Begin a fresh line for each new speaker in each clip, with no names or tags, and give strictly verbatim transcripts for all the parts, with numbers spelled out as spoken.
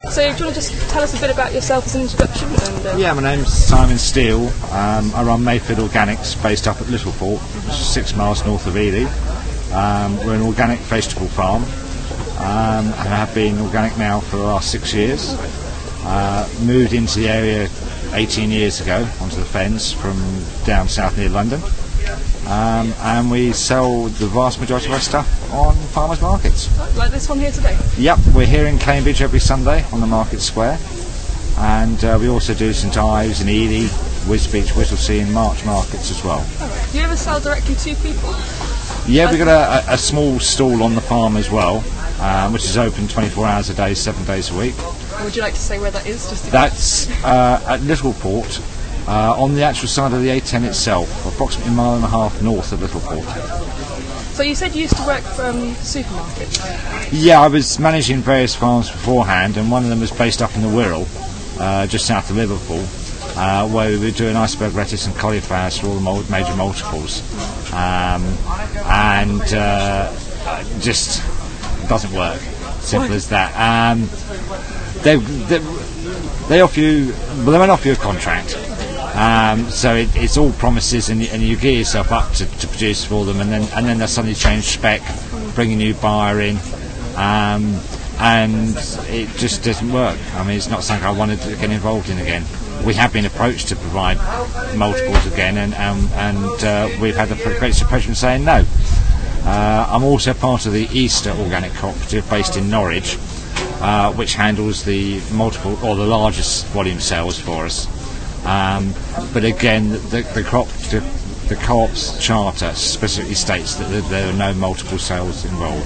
So do you want to just tell us a bit about yourself as an introduction? And, uh...
Yeah, my name's Simon Steele. Um, I run Mayfield Organics, based up at Littlefort, which is six miles north of Ely. Um, we're an organic vegetable farm, um, and I have been organic now for the last six years. Uh, moved into the area eighteen years ago, onto the Fens from down south near London. Um, and we sell the vast majority of our stuff on farmers markets.
Like this one here today?
Yep, we're here in Cambridge every Sunday on the Market Square, and uh, we also do St Ives and Ely, Wisbech, Whittlesea and March markets as well.
Right. Do you ever sell directly to people?
Yeah, we've got a, a small stall on the farm as well, um, which is open twenty-four hours a day, seven days a week.
And would you like to say where that is? Just to
That's uh, at Littlefort. Uh, on the actual side of the A ten itself, approximately a mile and a half north of Littlefort.
So you said you used to work for um, supermarkets?
Yeah, I was managing various farms beforehand, and one of them was based up in the Wirral, uh, just south of Liverpool, uh, where we were doing iceberg lettuce and cauliflowers for all the mul- major multiples. Um, and uh, just doesn't work. Simple as that. Um, they, they, they offer you, well, they won't offer you a contract. Um, so it, it's all promises, and you, and you gear yourself up to, to produce for them, and then and then they suddenly change spec, bring a new buyer in, um, and it just doesn't work. I mean, it's not something I wanted to get involved in again. We have been approached to provide multiples again, and um, and uh, we've had the great surprise saying no. Uh, I'm also part of the Easter Organic Cooperative based in Norwich, uh, which handles the multiple or the largest volume sales for us. Um, but again, the, the, co- the, the co-op's charter specifically states that there are no multiple sales involved.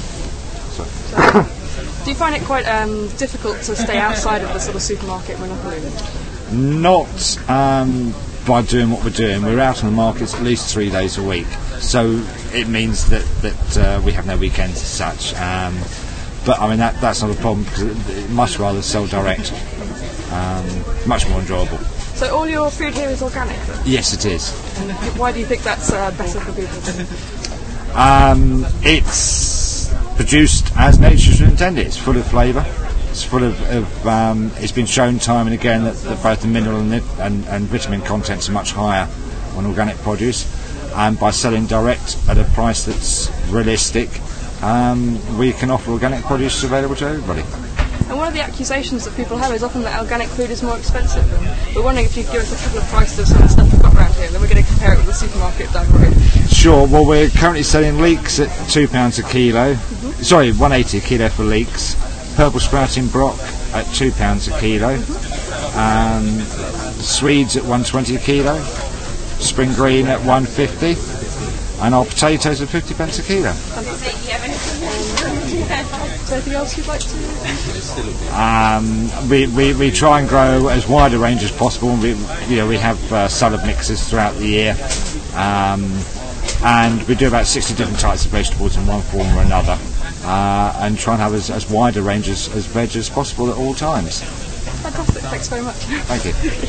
So, do you find it quite um, difficult to stay outside of the sort of supermarket monopoly?
Not um, by doing what we're doing. We're out on the markets at least three days a week, so it means that, that uh, we have no weekends as such. Um, but I mean that that's not a problem, because it much rather sell direct. Um, much more enjoyable.
So all your food here is organic?
Yes, it is.
And why do you think that's uh, better for people?
Um, it's produced as nature's intended. It's full of flavour. It's full of. of um, it's been shown time and again that, that both the mineral and, and, and vitamin contents are much higher on organic produce. And by selling direct at a price that's realistic, um, we can offer organic produce available to everybody.
And one of the accusations that people have is often that organic food is more expensive. We're wondering if you could give us a couple of prices of some of the stuff we've got around here, and then we're going to compare it with the supermarket down the road.
Sure. Well, we're currently selling leeks at two pounds a kilo. Mm-hmm. Sorry, one eighty a kilo for leeks. Purple sprouting brock at two pounds a kilo. Mm-hmm. Um, Swedes at one twenty a kilo. Spring green at one fifty. And our potatoes at fifty pence a kilo.
Is there anything else you'd like to?
Um, we, we, we try and grow as wide a range as possible. We you know we have uh, salad mixes throughout the year, um, and we do about sixty different types of vegetables in one form or another, uh, and try and have as, as wide a range as, as veg as possible at all times.
Fantastic. Thanks very much.
Thank you.